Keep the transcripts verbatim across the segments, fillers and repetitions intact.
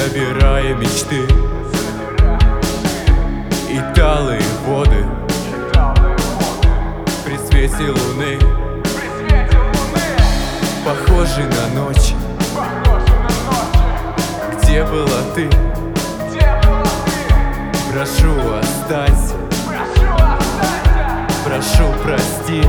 забирая мечты и талые воды при свете луны, похожи на ночи. Где была ты? Прошу, останься. Прошу, прости.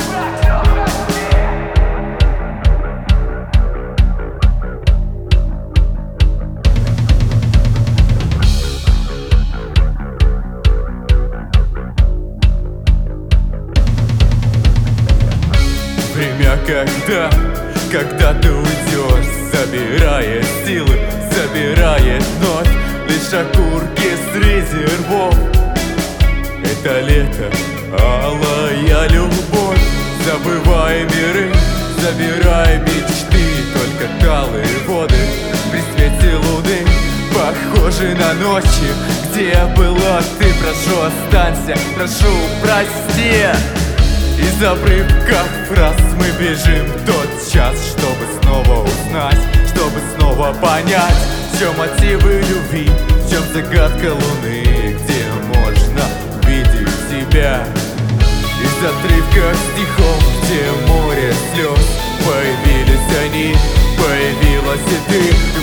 Время, когда, когда ты уйдешь, забирая силы, забирает вновь лишь окурки с резервов. Это лето, алая любовь, забывая миры, забирая мечты. Только талые воды при свете луны похожи на ночи. Где была ты? Прошу, останься, прошу, прости. Из обрывков фраз мы бежим в тот час, чтобы снова узнать, чтобы снова понять, в чем мотивы любви, в чем загадка луны, где можно увидеть себя. Из отрывков стихов, где море слез, появились они, появилась и ты.